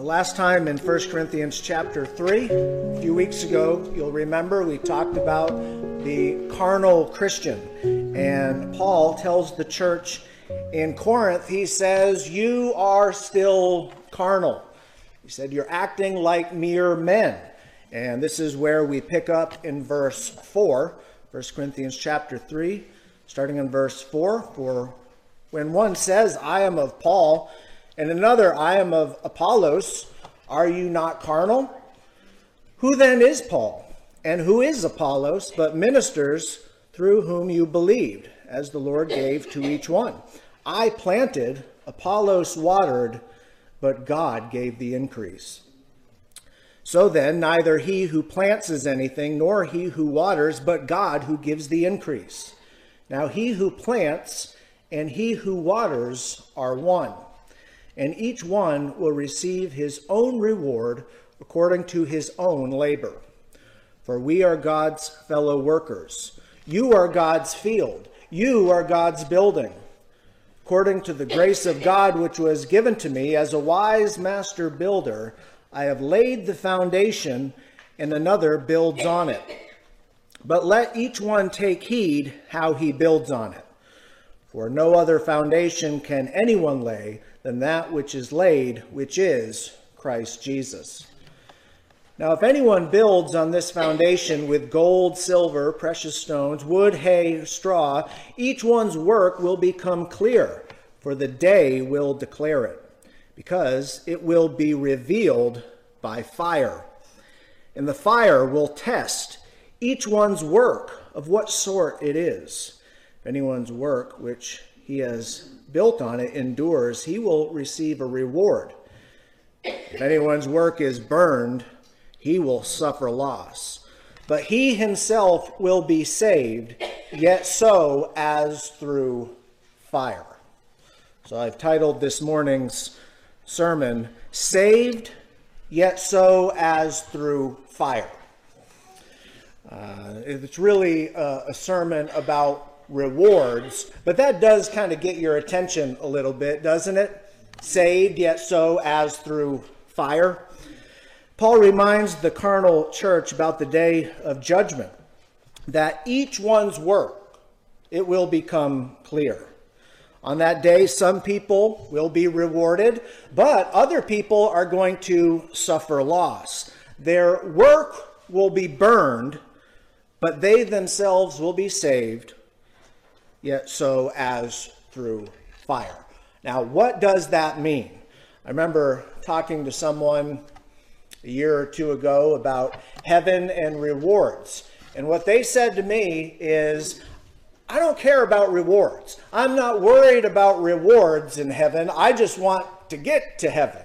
Last time in 1 Corinthians chapter 3, a few weeks ago, you'll remember we talked about the carnal Christian. And Paul tells the church in Corinth, he says, you are still carnal. He said, you're acting like mere men. And this is where we pick up in verse 4, 1 Corinthians chapter 3, starting in verse 4. For when one says, I am of Paul, and another, I am of Apollos, are you not carnal? Who then is Paul? And who is Apollos, but ministers through whom you believed, as the Lord gave to each one? I planted, Apollos watered, but God gave the increase. So then, neither he who plants is anything, nor he who waters, but God who gives the increase. Now he who plants and he who waters are one, and each one will receive his own reward according to his own labor. For we are God's fellow workers. You are God's field. You are God's building. According to the grace of God which was given to me as a wise master builder, I have laid the foundation, and another builds on it. But let each one take heed how he builds on it. For no other foundation can anyone lay than that which is laid, which is Christ Jesus. Now, if anyone builds on this foundation with gold, silver, precious stones, wood, hay, straw, each one's work will become clear, for the day will declare it, because it will be revealed by fire. And the fire will test each one's work of what sort it is. If anyone's work which he has built on it endures, he will receive a reward. If anyone's work is burned, he will suffer loss. But he himself will be saved, yet so as through fire. So I've titled this morning's sermon, Saved, Yet So as Through Fire. It's really a sermon about rewards, but that does kind of get your attention a little bit, doesn't it? Saved, yet so as through fire. Paul reminds the carnal church about the day of judgment, that each one's work, it will become clear. On that day, some people will be rewarded, but other people are going to suffer loss. Their work will be burned, but they themselves will be saved, yet so as through fire. Now, what does that mean? I remember talking to someone a year or two ago about heaven and rewards. And what they said to me is, I don't care about rewards. I'm not worried about rewards in heaven. I just want to get to heaven.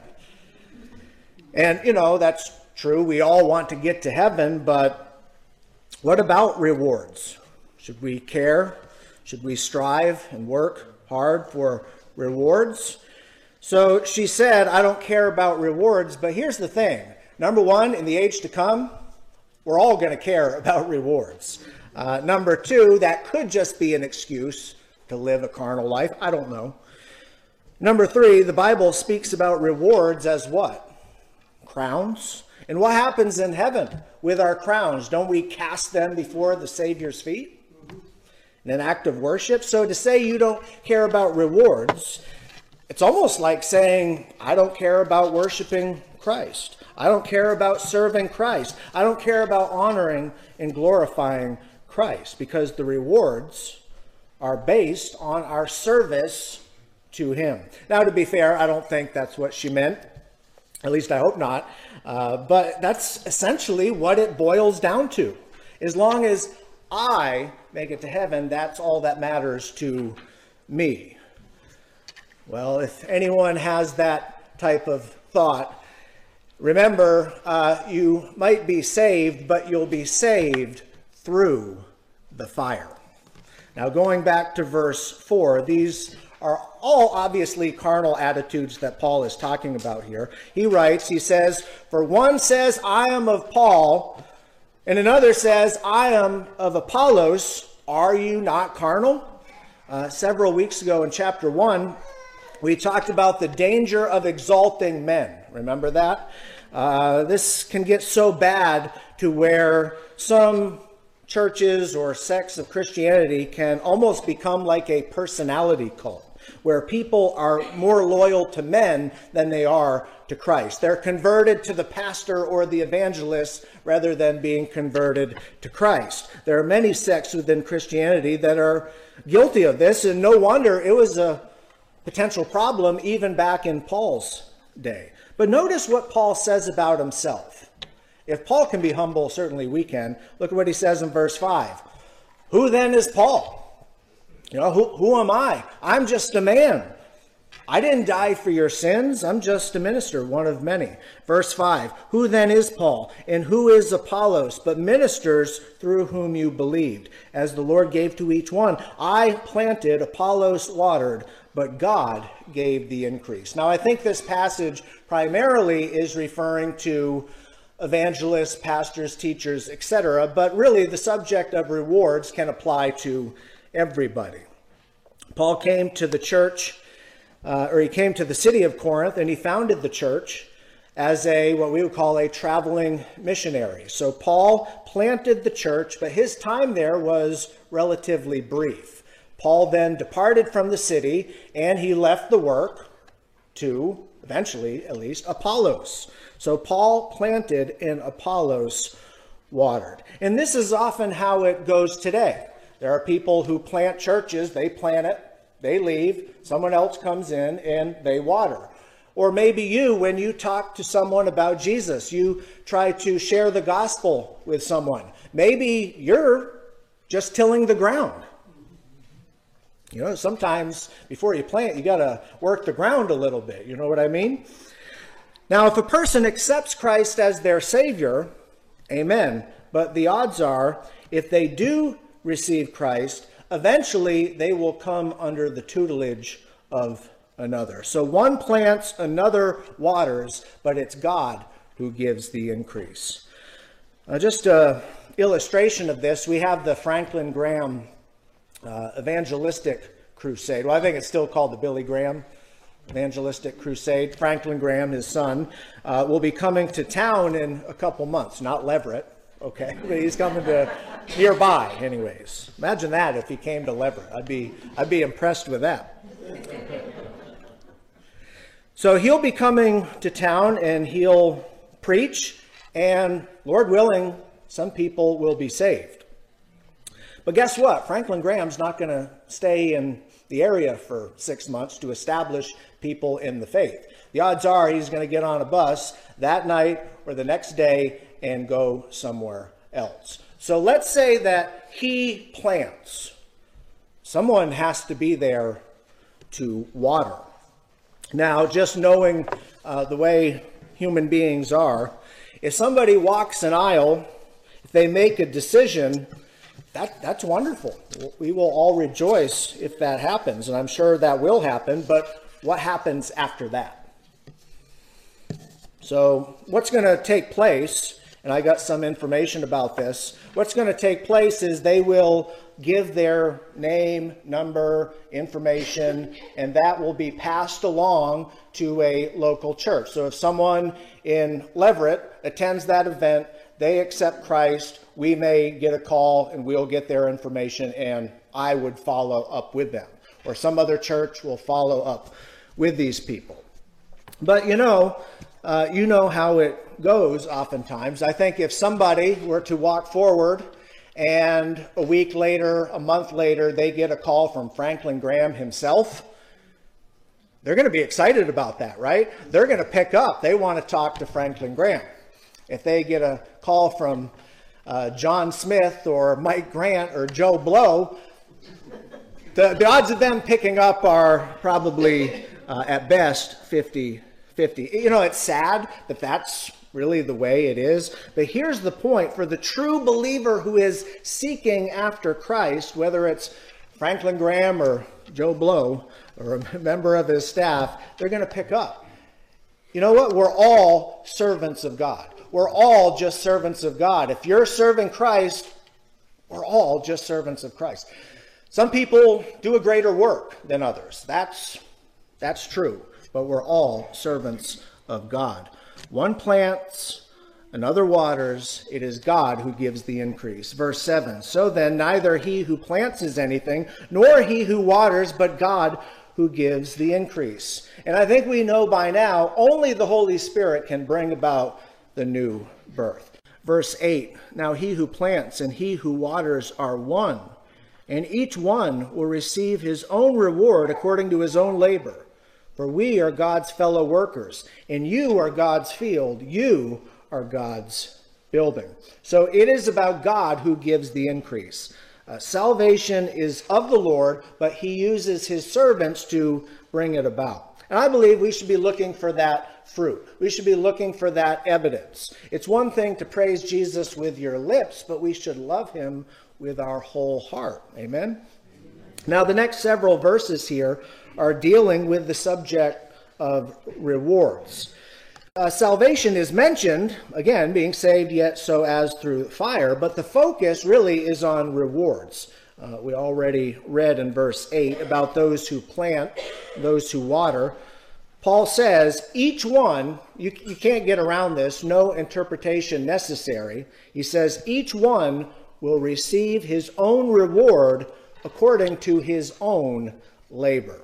And, that's true. We all want to get to heaven, but what about rewards? Should we care? Should we strive and work hard for rewards? So she said, I don't care about rewards, but here's the thing. Number one, in the age to come, we're all going to care about rewards. Number two, that could just be an excuse to live a carnal life. I don't know. Number three, the Bible speaks about rewards as what? Crowns. And what happens in heaven with our crowns? Don't we cast them before the Savior's feet in an act of worship? So to say you don't care about rewards, it's almost like saying, I don't care about worshiping Christ. I don't care about serving Christ. I don't care about honoring and glorifying Christ, because the rewards are based on our service to him. Now, to be fair, I don't think that's what she meant. At least I hope not. But that's essentially what it boils down to. As long as I make it to heaven, that's all that matters to me. Well, if anyone has that type of thought, remember, you might be saved, but you'll be saved through the fire. Now, going back to verse 4, these are all obviously carnal attitudes that Paul is talking about here. He writes, he says, for one says, I am of Paul, and another says, I am of Apollos. Are you not carnal? Several weeks ago in chapter 1, we talked about the danger of exalting men, Remember that? This can get so bad to where some churches or sects of Christianity can almost become like a personality cult, where people are more loyal to men than they are to Christ. They're converted to the pastor or the evangelist rather than being converted to Christ. There are many sects within Christianity that are guilty of this, and no wonder it was a potential problem even back in Paul's day. But notice what Paul says about himself. If Paul can be humble, certainly we can. Look at what he says in verse 5. Who then is Paul? You know, who am I? I'm just a man. I didn't die for your sins. I'm just a minister, one of many. Verse 5. Who then is Paul? And who is Apollos? But ministers through whom you believed, as the Lord gave to each one. I planted, Apollos watered, but God gave the increase. Now, I think this passage primarily is referring to evangelists, pastors, teachers, etc. But really, the subject of rewards can apply to everybody. Paul came to the church, he came to the city of Corinth, and he founded the church as what we would call a traveling missionary. So Paul planted the church, but his time there was relatively brief. Paul then departed from the city, and he left the work to, eventually at least, Apollos. So Paul planted and Apollos watered. And this is often how it goes today. There are people who plant churches, they plant it, they leave, someone else comes in and they water. Or maybe you, when you talk to someone about Jesus, you try to share the gospel with someone. Maybe you're just tilling the ground. You know, sometimes before you plant, you got to work the ground a little bit. You know what I mean? Now, if a person accepts Christ as their Savior, amen. But the odds are, if they do receive Christ, eventually they will come under the tutelage of another. So one plants, another waters, but it's God who gives the increase. Just an illustration of this, we have the Franklin Graham evangelistic crusade. Well, I think it's still called the Billy Graham evangelistic crusade. Franklin Graham, his son, will be coming to town in a couple months. Not Leverett, okay, but he's coming to nearby, anyways. Imagine that if he came to Leverett. I'd be impressed with that. So he'll be coming to town and he'll preach, and Lord willing, some people will be saved. But guess what? Franklin Graham's not going to stay in the area for 6 months to establish people in the faith. The odds are he's going to get on a bus that night or the next day and go somewhere else. So let's say that he plants. Someone has to be there to water. Now, just knowing the way human beings are, if somebody walks an aisle, if they make a decision, that's wonderful. We will all rejoice if that happens, and I'm sure that will happen, but what happens after that? So what's going to take place, and I got some information about this, what's going to take place is they will give their name, number, information, and that will be passed along to a local church. So if someone in Leverett attends that event, they accept Christ, we may get a call and we'll get their information and I would follow up with them. Or some other church will follow up with these people. But you know how it goes oftentimes. I think if somebody were to walk forward and a week later, a month later, they get a call from Franklin Graham himself, they're going to be excited about that, right? They're going to pick up. They want to talk to Franklin Graham. If they get a call from John Smith or Mike Grant or Joe Blow, the odds of them picking up are probably at best 50-50. You know, it's sad, but that's really the way it is. But here's the point. For the true believer who is seeking after Christ, whether it's Franklin Graham or Joe Blow or a member of his staff, they're going to pick up. You know what? We're all servants of God. We're all just servants of God. If you're serving Christ, we're all just servants of Christ. Some people do a greater work than others. That's true. But we're all servants of God. One plants, another waters. It is God who gives the increase. Verse 7, so then neither he who plants is anything, nor he who waters, but God who gives the increase. And I think we know by now, only the Holy Spirit can bring about the new birth. Verse 8, now he who plants and he who waters are one, and each one will receive his own reward according to his own labor. For we are God's fellow workers, and you are God's field, you are God's building. So it is about God who gives the increase. Salvation is of the Lord, but he uses his servants to bring it about. And I believe we should be looking for that fruit. We should be looking for that evidence. It's one thing to praise Jesus with your lips, but we should love him with our whole heart. Amen? Now, the next several verses here are dealing with the subject of rewards. Salvation is mentioned, again, being saved yet so as through fire, but the focus really is on rewards. We already read in verse 8 about those who plant, those who water. Paul says, each one, you can't get around this, no interpretation necessary. He says, each one will receive his own reward according to his own labor.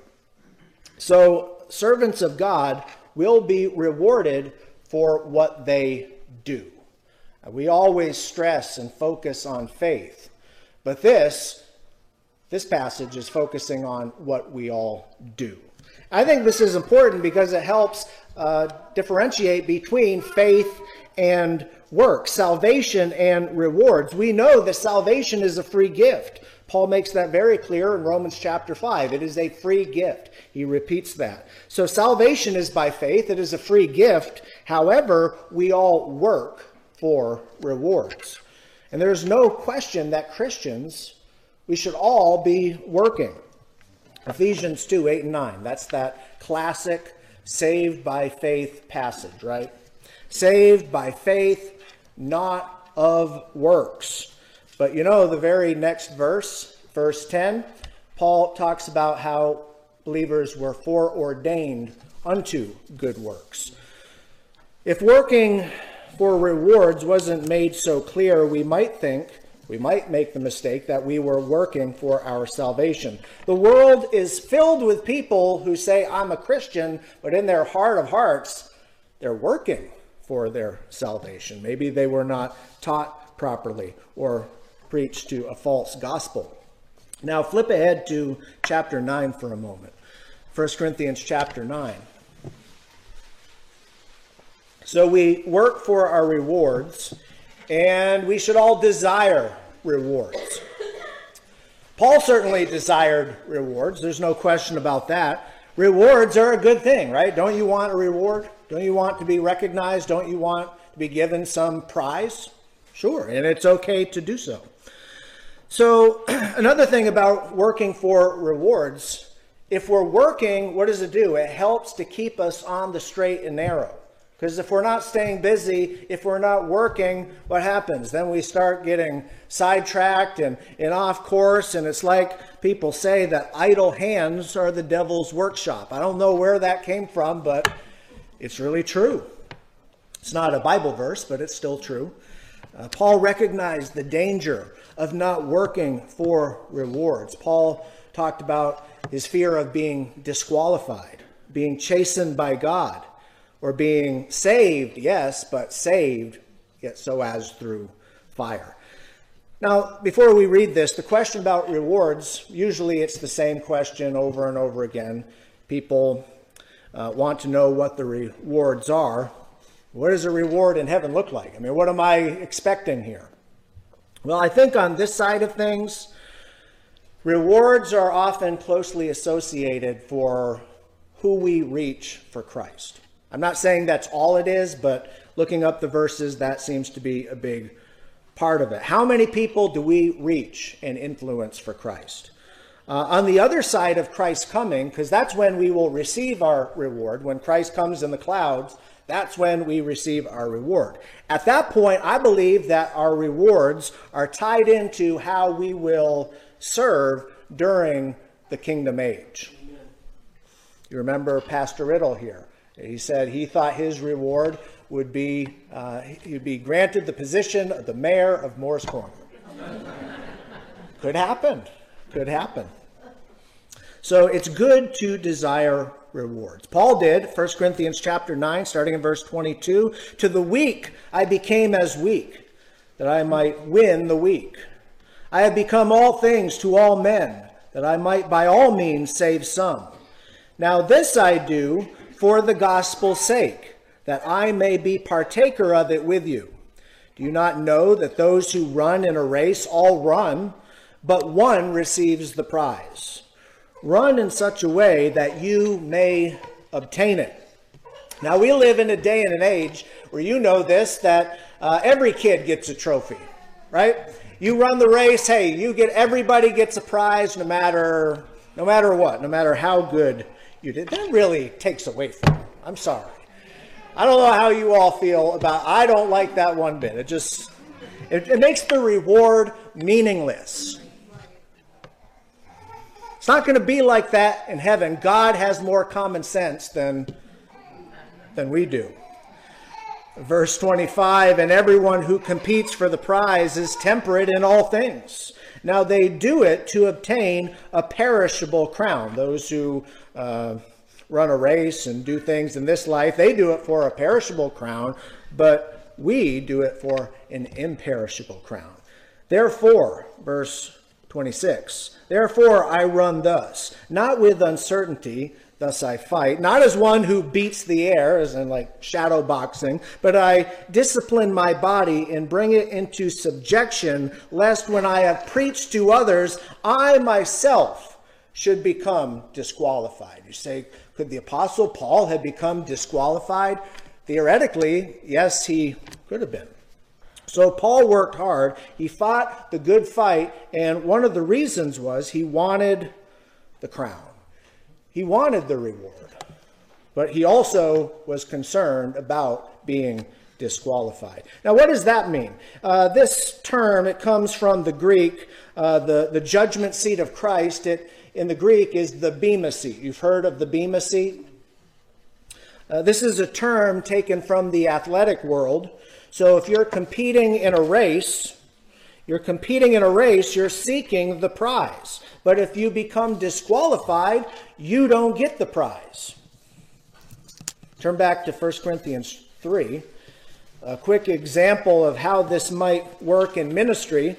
So servants of God will be rewarded for what they do. We always stress and focus on faith, but this passage is focusing on what we all do. I think this is important because it helps differentiate between faith and work, salvation and rewards. We know that salvation is a free gift. Paul makes that very clear in Romans chapter 5. It is a free gift. He repeats that. So salvation is by faith. It is a free gift. However, we all work for rewards. And there's no question that Christians, we should all be working. Ephesians 2, 8 and 9. That's that classic saved by faith passage, right? Saved by faith, not of works. But you know, the very next verse, verse 10, Paul talks about how believers were foreordained unto good works. If working for rewards wasn't made so clear, we might make the mistake that we were working for our salvation. The world is filled with people who say, I'm a Christian, but in their heart of hearts, they're working for their salvation. Maybe they were not taught properly or preached to a false gospel. Now flip ahead to chapter 9 for a moment. 1 Corinthians chapter 9. So we work for our rewards, and we should all desire rewards. Paul certainly desired rewards. There's no question about that. Rewards are a good thing, right? Don't you want a reward? Don't you want to be recognized? Don't you want to be given some prize? Sure, and it's okay to do so. So another thing about working for rewards, if we're working, what does it do? It helps to keep us on the straight and narrow. Because if we're not staying busy, if we're not working, what happens? Then we start getting sidetracked and off course, and it's like people say that idle hands are the devil's workshop. I don't know where that came from, but it's really true. It's not a Bible verse, but it's still true. Paul recognized the danger of not working for rewards. Paul talked about his fear of being disqualified, being chastened by God, or being saved, yes, but saved yet so as through fire. Now, before we read this, the question about rewards, usually it's the same question over and over again. People want to know what the rewards are. What does a reward in heaven look like? I mean, what am I expecting here? Well, I think on this side of things, rewards are often closely associated for who we reach for Christ. I'm not saying that's all it is, but looking up the verses, that seems to be a big part of it. How many people do we reach and influence for Christ? On the other side of Christ's coming, because that's when we will receive our reward, when Christ comes in the clouds, that's when we receive our reward. At that point, I believe that our rewards are tied into how we will serve during the kingdom age. You remember Pastor Riddle here. He said he thought his reward would be, he'd be granted the position of the mayor of Moore's Corner. Could happen. Could happen. So it's good to desire rewards. Paul did, 1 Corinthians chapter 9, starting in verse 22, to the weak I became as weak, that I might win the weak. I have become all things to all men, that I might by all means save some. Now this I do for the gospel's sake, that I may be partaker of it with you. Do you not know that those who run in a race all run, but one receives the prize? Run in such a way that you may obtain it. Now we live in a day and an age where you know this, that every kid gets a trophy, right? You run the race, hey, everybody gets a prize no matter what, no matter how good you did. That really takes away from you. I'm sorry. I don't know how you all feel about, I don't like that one bit. It makes the reward meaningless. It's not going to be like that in heaven. God has more common sense than we do. Verse 25, and everyone who competes for the prize is temperate in all things. Now they do it to obtain a perishable crown. Those who run a race and do things in this life, they do it for a perishable crown, but we do it for an imperishable crown. Therefore, verse 26, therefore I run thus, not with uncertainty, thus I fight, not as one who beats the air, as in like shadow boxing, but I discipline my body and bring it into subjection, lest when I have preached to others, I myself should become disqualified. You say, could the Apostle Paul have become disqualified? Theoretically, yes, he could have been. So Paul worked hard. He fought the good fight, and one of the reasons was he wanted the crown. He wanted the reward, but he also was concerned about being disqualified. Now, what does that mean? This term, it comes from the Greek, the judgment seat of Christ. In the Greek is the bema seat. You've heard of the bema seat? This is a term taken from the athletic world. So if you're competing in a race, you're seeking the prize. But if you become disqualified, you don't get the prize. Turn back to 1 Corinthians 3. A quick example of how this might work in ministry.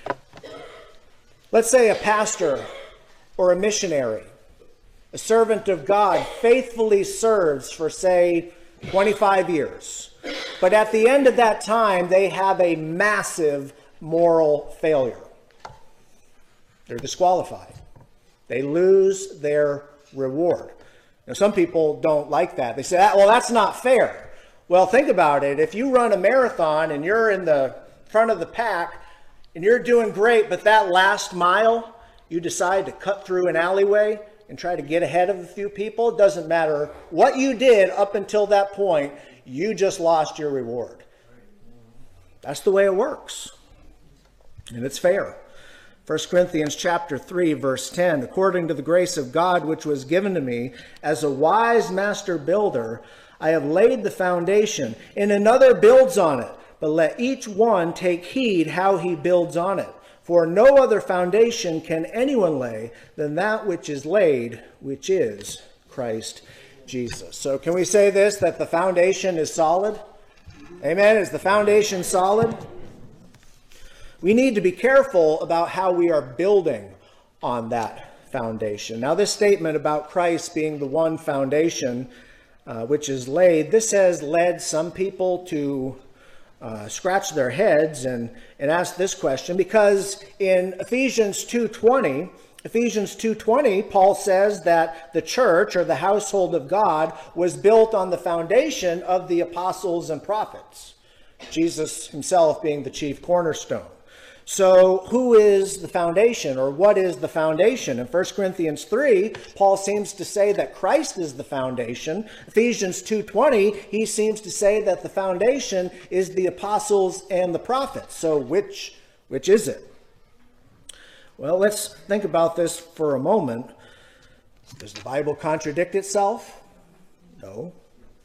Let's say a pastor or a missionary, a servant of God, faithfully serves for, say, 25 years. But at the end of that time, they have a massive moral failure. They're disqualified. They lose their reward. Now, some people don't like that. They say, well, that's not fair. Well, think about it. If you run a marathon and you're in the front of the pack and you're doing great, but that last mile, you decide to cut through an alleyway and try to get ahead of a few people, it doesn't matter what you did up until that point, you just lost your reward. That's the way it works. And it's fair. 1 Corinthians chapter 3, verse 10, according to the grace of God which was given to me, as a wise master builder, I have laid the foundation, and another builds on it. But let each one take heed how he builds on it. For no other foundation can anyone lay than that which is laid, which is Christ Jesus. So can we say this, that the foundation is solid? Amen? Is the foundation solid? We need to be careful about how we are building on that foundation. Now, this statement about Christ being the one foundation which is laid, this has led some people to scratch their heads and ask this question, because in Ephesians 2:20, Paul says that the church, or the household of God, was built on the foundation of the apostles and prophets, Jesus himself being the chief cornerstone. So who is the foundation, or what is the foundation? In 1 Corinthians 3, Paul seems to say that Christ is the foundation. Ephesians 2:20, he seems to say that the foundation is the apostles and the prophets. So which is it? Well, let's think about this for a moment. Does the Bible contradict itself? No.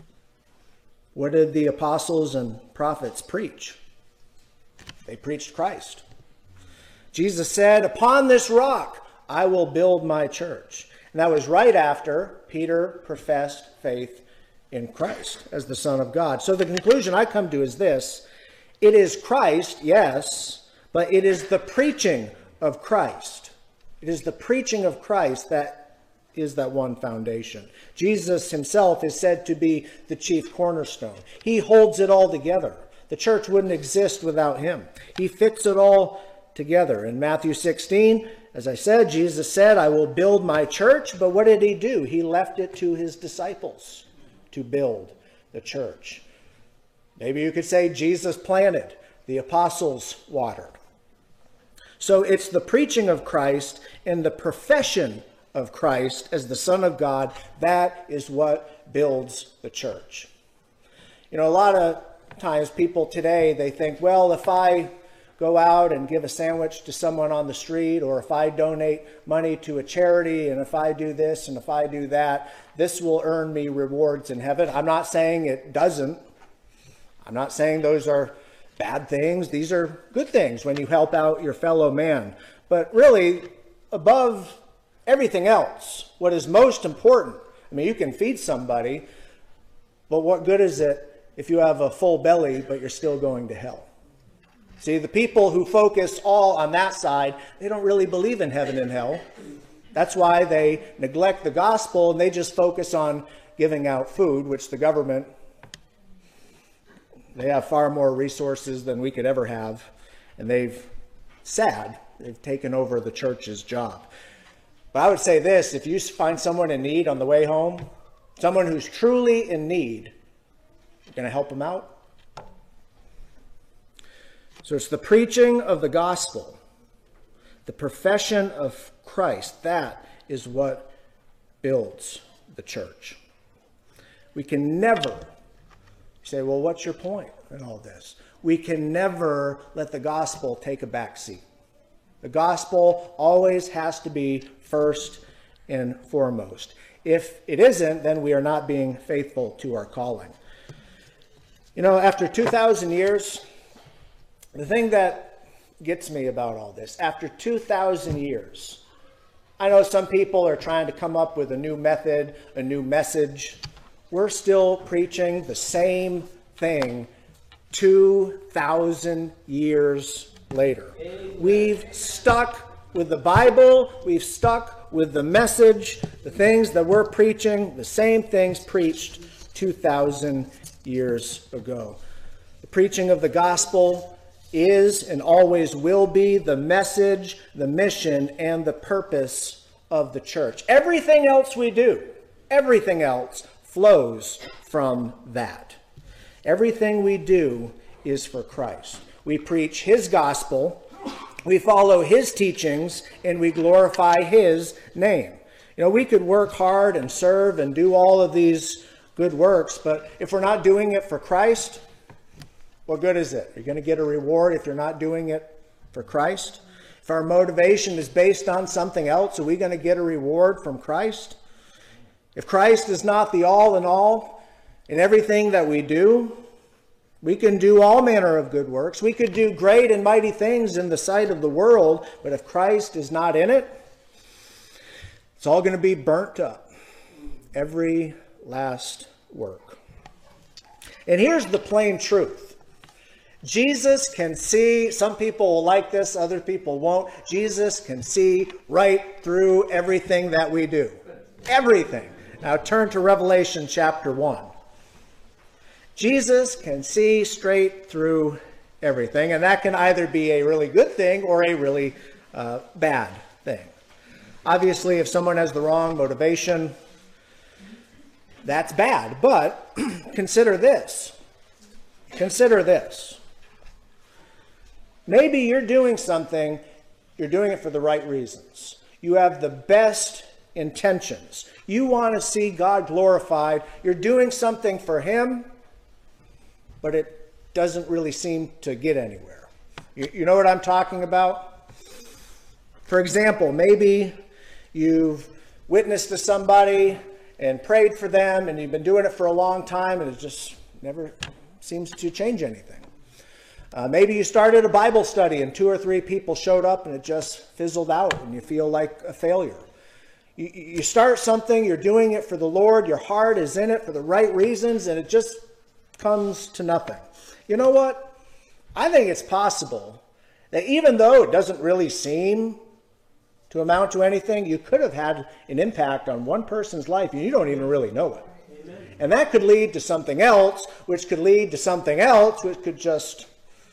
What did the apostles and prophets preach? They preached Christ. Jesus said, "Upon this rock I will build my church." And that was right after Peter professed faith in Christ as the Son of God. So the conclusion I come to is this: it is Christ, yes, but it is the preaching of Christ. It is the preaching of Christ that is that one foundation. Jesus himself is said to be the chief cornerstone. He holds it all together. The church wouldn't exist without him. He fits it all together. In Matthew 16, as I said, Jesus said, "I will build my church." But what did he do? He left it to his disciples to build the church. Maybe you could say Jesus planted, the apostles watered. So it's the preaching of Christ and the profession of Christ as the Son of God that is what builds the church. You know, a lot of times people today, they think, well, if I go out and give a sandwich to someone on the street, or if I donate money to a charity, and if I do this and if I do that, this will earn me rewards in heaven. I'm not saying it doesn't. I'm not saying those are bad things. These are good things when you help out your fellow man. But really, above everything else, what is most important, I mean, you can feed somebody, but what good is it if you have a full belly, but you're still going to hell? See, the people who focus all on that side, they don't really believe in heaven and hell. That's why they neglect the gospel and they just focus on giving out food, which the government, they have far more resources than we could ever have. And they've taken over the church's job. But I would say this: if you find someone in need on the way home, someone who's truly in need, you're going to help them out. So it's the preaching of the gospel, the profession of Christ, that is what builds the church. We can never say, well, what's your point in all this? We can never let the gospel take a back seat. The gospel always has to be first and foremost. If it isn't, then we are not being faithful to our calling. You know, after 2,000 years, the thing that gets me about all this, after 2,000 years, I know some people are trying to come up with a new method, a new message. We're still preaching the same thing 2,000 years later. We've stuck with the Bible. We've stuck with the message, the things that we're preaching, the same things preached 2,000 years ago. The preaching of the gospel is and always will be the message, the mission, and the purpose of the church. Everything else we do, everything else flows from that. Everything we do is for Christ. We preach his gospel, we follow his teachings, and we glorify his name. You know, we could work hard and serve and do all of these good works, but if we're not doing it for Christ, what good is it? You're going to get a reward if you're not doing it for Christ? If our motivation is based on something else, are we going to get a reward from Christ? If Christ is not the all in all in everything that we do, we can do all manner of good works. We could do great and mighty things in the sight of the world, but if Christ is not in it, it's all going to be burnt up. Every last work. And here's the plain truth. Jesus can see, some people will like this, other people won't. Jesus can see right through everything that we do. Everything. Now turn to Revelation chapter 1. Jesus can see straight through everything, and that can either be a really good thing or a really bad thing. Obviously, if someone has the wrong motivation, that's bad. But consider this. Consider this. Maybe you're doing something, you're doing it for the right reasons. You have the best intentions. You want to see God glorified. You're doing something for him, but it doesn't really seem to get anywhere. You know what I'm talking about? For example, maybe you've witnessed to somebody and prayed for them, and you've been doing it for a long time, and it's just never seems to change anything. Maybe you started a Bible study and 2 or 3 people showed up and it just fizzled out and you feel like a failure. You start something, you're doing it for the Lord, your heart is in it for the right reasons, and it just comes to nothing. You know what? I think it's possible that even though it doesn't really seem to amount to anything, you could have had an impact on one person's life and you don't even really know it. Amen. And that could lead to something else, which could lead to something else, which could just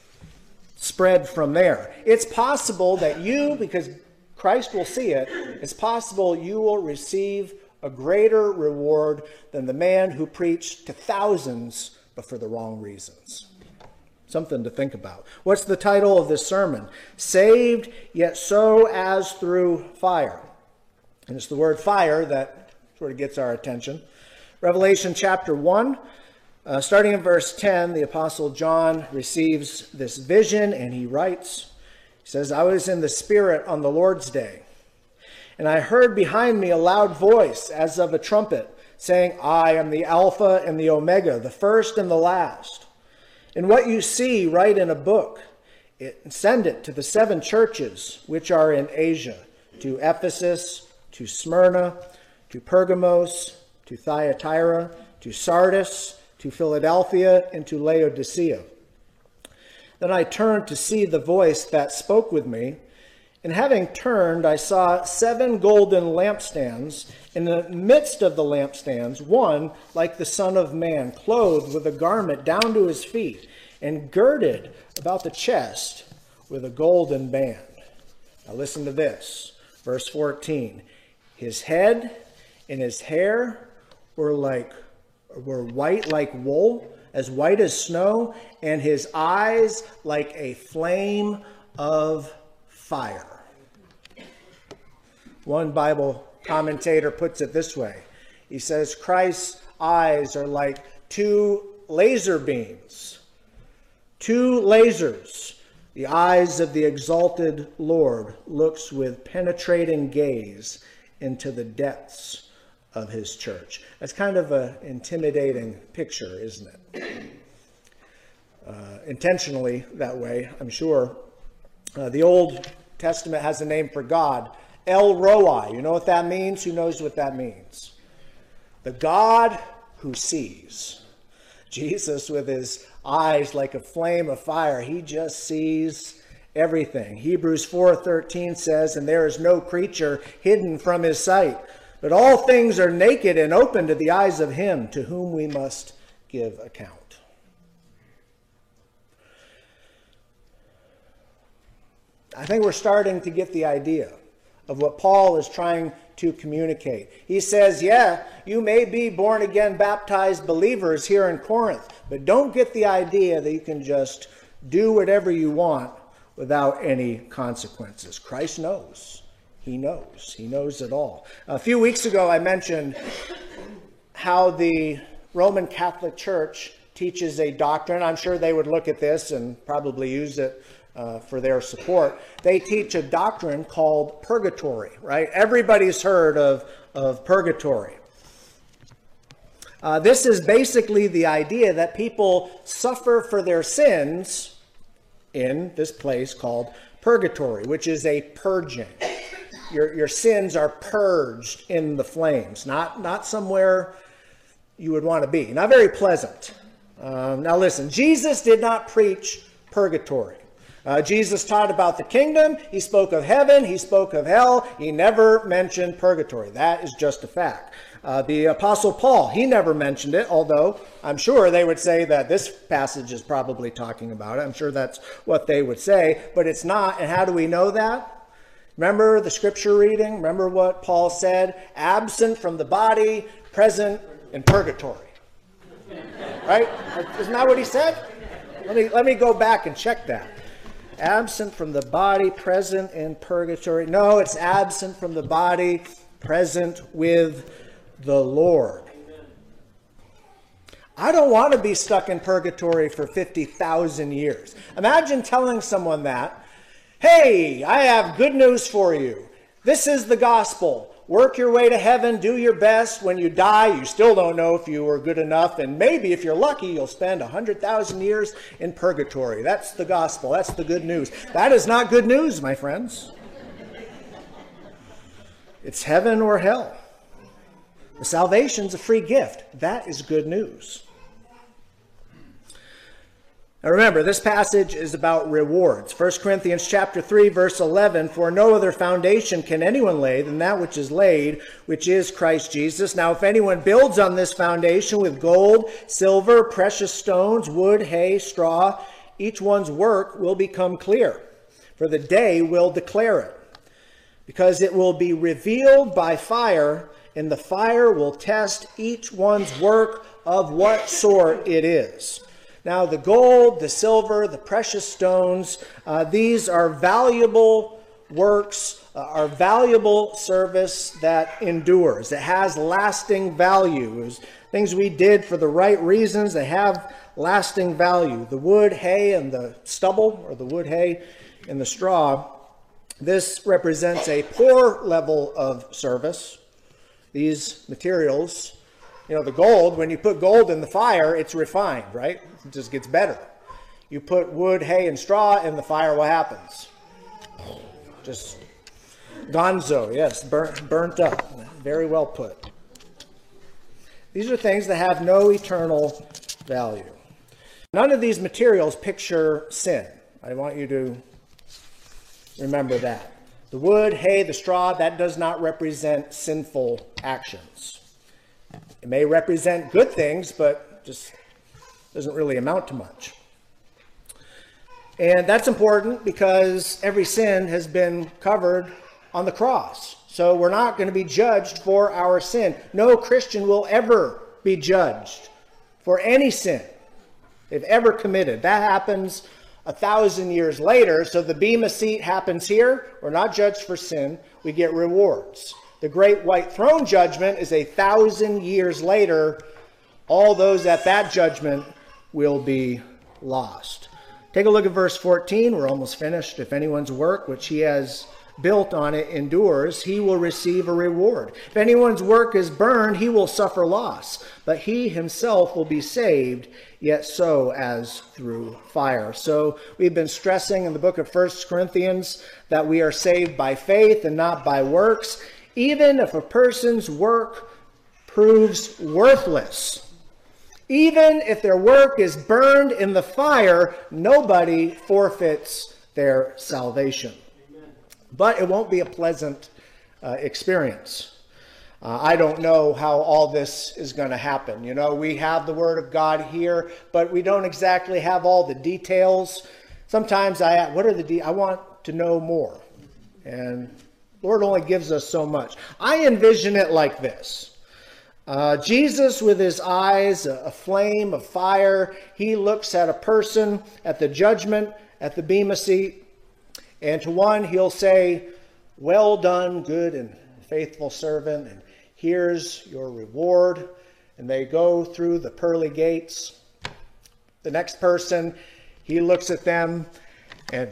spread from there. It's possible that you, because Christ will see it, it's possible you will receive a greater reward than the man who preached to thousands, but for the wrong reasons. Something to think about. What's the title of this sermon? Saved, yet so as through fire. And it's the word fire that sort of gets our attention. Revelation chapter 1, starting in verse 10, the Apostle John receives this vision and he writes, he says, I was in the Spirit on the Lord's day, and I heard behind me a loud voice as of a trumpet, saying, I am the Alpha and the Omega, the first and the last. And what you see, write in a book, send it to the 7 churches which are in Asia, to Ephesus, to Smyrna, to Pergamos, to Thyatira, to Sardis, to Philadelphia, and to Laodicea. Then I turned to see the voice that spoke with me, and having turned, I saw 7 golden lampstands. In the midst of the lampstands, one like the Son of Man, clothed with a garment down to his feet, and girded about the chest with a golden band. Now listen to this, verse 14. His head and his hair were white like wool, as white as snow, and his eyes like a flame of fire. One Bible commentator puts it this way. He says, Christ's eyes are like 2 laser beams. 2 lasers. The eyes of the exalted Lord looks with penetrating gaze into the depths of his church. That's kind of an intimidating picture, isn't it? Intentionally that way, I'm sure. The Old Testament has a name for God, El Roi. You know what that means? Who knows what that means? The God who sees. Jesus, with his eyes like a flame of fire, he just sees everything. Hebrews 4:13 says, and there is no creature hidden from his sight, but all things are naked and open to the eyes of him to whom we must give account. I think we're starting to get the idea of what Paul is trying to communicate. He says, yeah, you may be born again baptized believers here in Corinth, but don't get the idea that you can just do whatever you want without any consequences. Christ knows. He knows. He knows it all. A few weeks ago, I mentioned how the Roman Catholic Church teaches a doctrine. I'm sure they would look at this and probably use it for their support. They teach a doctrine called purgatory, right? Everybody's heard of purgatory. This is basically the idea that people suffer for their sins in this place called purgatory, which is a purging. Your sins are purged in the flames, not somewhere you would want to be. Not very pleasant. Now listen, Jesus did not preach purgatory. Jesus taught about the kingdom. He spoke of heaven. He spoke of hell. He never mentioned purgatory. That is just a fact. The Apostle Paul, he never mentioned it, although I'm sure they would say that this passage is probably talking about it. I'm sure that's what they would say, but it's not. And how do we know that? Remember the scripture reading? Remember what Paul said? Absent from the body, present in purgatory. Right? Isn't that what he said? Let me go back and check that. Absent from the body, present in purgatory. No, it's absent from the body, present with the Lord. I don't want to be stuck in purgatory for 50,000 years. Imagine telling someone that, hey, I have good news for you. This is the gospel. work your way to heaven, do your best. When you die, you still don't know if you were good enough. And maybe if you're lucky, you'll spend 100,000 years in purgatory. That's the gospel. That's the good news. That is not good news, my friends. It's heaven or hell. The salvation's a free gift. That is good news. Now remember, this passage is about rewards. 1 Corinthians chapter 3, verse 11, "For no other foundation can anyone lay than that which is laid, which is Christ Jesus. Now if anyone builds on this foundation with gold, silver, precious stones, wood, hay, straw, each one's work will become clear, for the day will declare it, because it will be revealed by fire, and the fire will test each one's work of what sort it is." Now, the gold, the silver, the precious stones, these are valuable works, are valuable service that endures, that has lasting value. It was things we did for the right reasons, they have lasting value. The wood, hay, and the stubble, or the wood, hay, and the straw, this represents a poor level of service. These materials, you know, the gold, when you put gold in the fire, it's refined, right? It just gets better. You put wood, hay, and straw in the fire, what happens? Just gonzo, yes, burnt up. Very well put. These are things that have no eternal value. None of these materials picture sin. I want you to remember that. The wood, hay, the straw, that does not represent sinful actions. It may represent good things, but just doesn't really amount to much. And that's important because every sin has been covered on the cross. So we're not going to be judged for our sin. No Christian will ever be judged for any sin they've ever committed. That happens 1,000 years later. So the Bema seat happens here. We're not judged for sin. We get rewards. The great white throne judgment is 1,000 years later. All those at that judgment will be lost. Take a look at verse 14. We're almost finished. "If anyone's work which he has built on it endures, he will receive a reward. If anyone's work is burned, he will suffer loss, but he himself will be saved, yet so as through fire." So we've been stressing in the book of 1 Corinthians that we are saved by faith and not by works. Even if a person's work proves worthless, even if their work is burned in the fire, nobody forfeits their salvation. But it won't be a pleasant experience. I don't know how all this is going to happen. You know, we have the Word of God here, but we don't exactly have all the details. Sometimes I want to know more. And Lord only gives us so much. I envision it like this. Jesus with his eyes, a flame of fire, he looks at a person at the judgment, at the Bema seat, and to one he'll say, "Well done, good and faithful servant, and here's your reward." And they go through the pearly gates. The next person, he looks at them and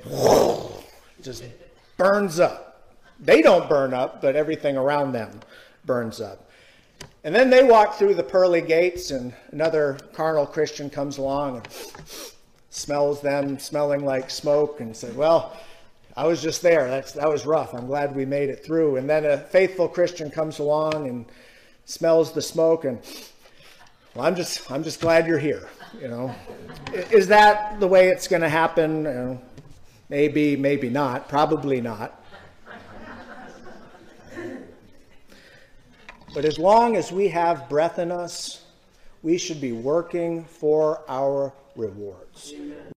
just burns up. They don't burn up, but everything around them burns up. And then they walk through the pearly gates, and another carnal Christian comes along and smells them smelling like smoke and says, "Well, I was just there. That was rough. I'm glad we made it through." And then a faithful Christian comes along and smells the smoke and, "Well, I'm just glad you're here." You know, is that the way it's going to happen? Maybe, maybe not. Probably not. But as long as we have breath in us, we should be working for our rewards. Amen.